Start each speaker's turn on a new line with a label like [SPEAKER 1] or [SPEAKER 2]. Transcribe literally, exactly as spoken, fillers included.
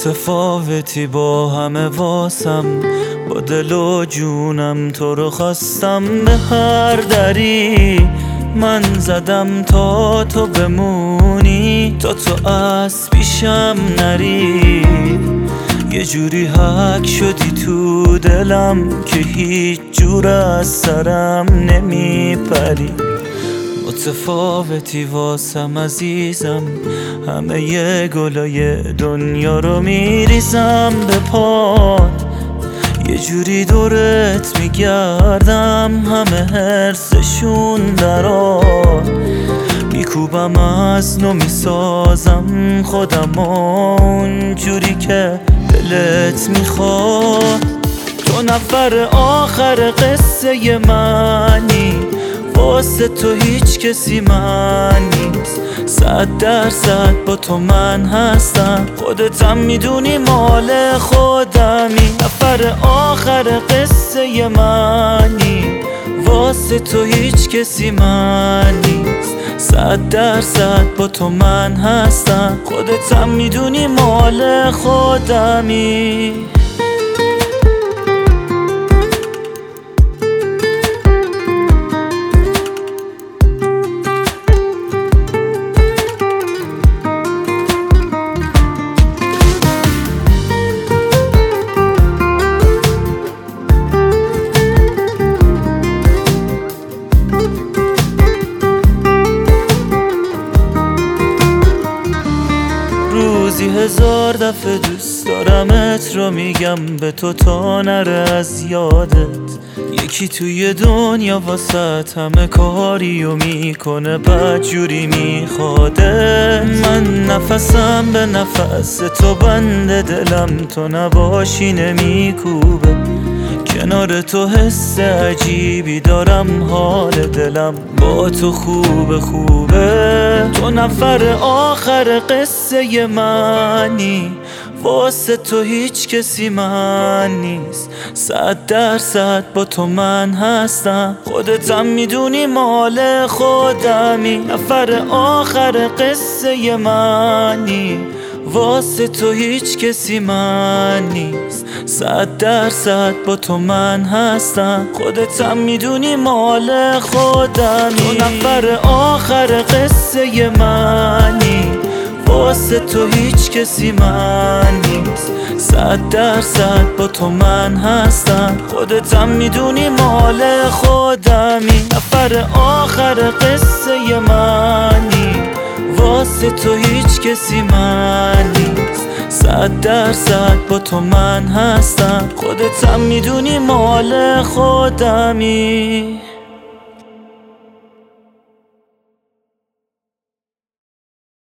[SPEAKER 1] متفاوتی با همه واسم، با دل و جونم تو رو خواستم. به هر دری من زدم تا تو بمونی، تا تو از پیشم نری. یه جوری حک شدی تو دلم که هیچ جور از سرم نمیپری. متفاوتی واسم عزیزم، همه ی گلای دنیا رو میریزم به پات. یه جوری دورت میگردم، همه حرسشون درات. میکوبم از نو میسازم خودم اون جوری که دلت میخواد. تو نفر آخر قصه منی، واسه تو هیچ کسی من نیست. صد درصد با تو من هستم، خودتم میدونی مال خودمی. نفر آخر قصه منی، واسه تو هیچ کسی من نیست. صد درصد با تو من هستم، خودتم میدونی مال خودمی. روزی هزار دفعه دوست دارمت رو میگم به تو تا نره از یادت. یکی توی دنیا واسه همه کاری و میکنه بدجوری میخوادت. من نفسم به نفس تو بنده، دلم تو نباشی نمیکوبه. کنار تو حس عجیبی دارم، حال دلم با تو خوبه خوبه. تو نفر آخر قصه منی، واسه تو هیچ کسی من نیست. صد درصد با تو من هستم، خودتم میدونی مال خودمی. نفر آخر قصه منی، واسه تو هیچ کسی من نیست. صد درصد با تو من هستم، خودتم میدونی مال خودمی. تو نفر آخر قصه منی، واسه تو هیچ کسی من نیست. صد درصد با تو من هستم، خودتم میدونی مال خودمی. نفر آخر قصه منی، واسه تو هیچ کسی من نیست. صد درصد با تو من هستم، خودتم میدونی مال خودمی.